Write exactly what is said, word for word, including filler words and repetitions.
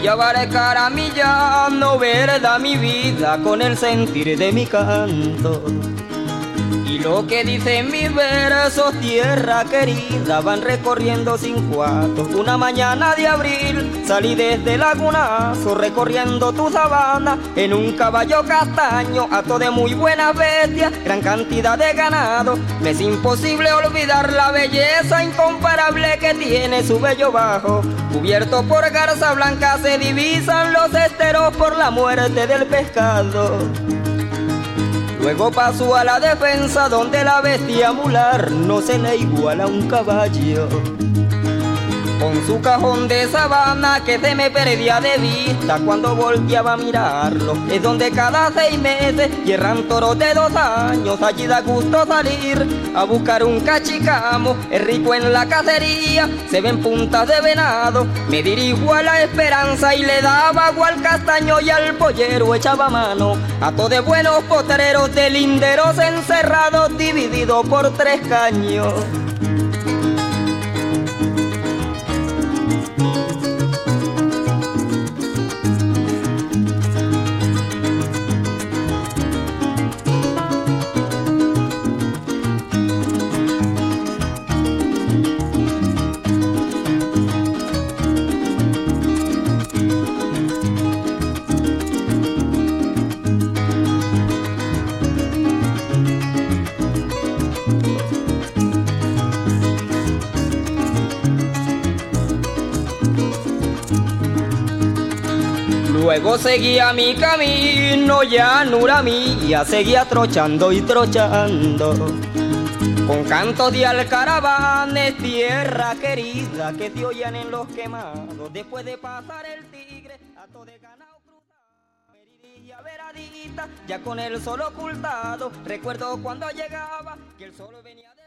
abarcar a mi llano, verdad mi vida con el sentir de mi canto. Y lo que dicen mis versos, tierra querida, van recorriendo sin cuartos. Una mañana de abril salí desde Lagunazo, recorriendo tu sabana en un caballo castaño, hato de muy buenas bestias, gran cantidad de ganado. Me es imposible olvidar la belleza incomparable que tiene su bello bajo. Cubierto por garza blanca se divisan los esteros por la muerte del pescado. Luego pasó a la defensa donde la bestia mular no se le iguala a un caballo. Con su cajón de sabana que se me perdía de vista cuando volteaba a mirarlo. Es donde cada seis meses hierran toros de dos años. Allí da gusto salir a buscar un cachicamo. Es rico en la cacería, se ven puntas de venado. Me dirijo a la Esperanza y le daba agua al castaño y al pollero echaba mano. Hato de buenos potreros de linderos encerrados divididos por tres caños. Luego seguía mi camino, llanura mía, seguía trochando y trochando. Con cantos de alcaravanes, tierra querida, que te oían en los quemados. Después de pasar el tigre, hato de ganado cruzado, me dirigí a Veradita, ya con el sol ocultado. Recuerdo cuando llegaba, que el sol venía de...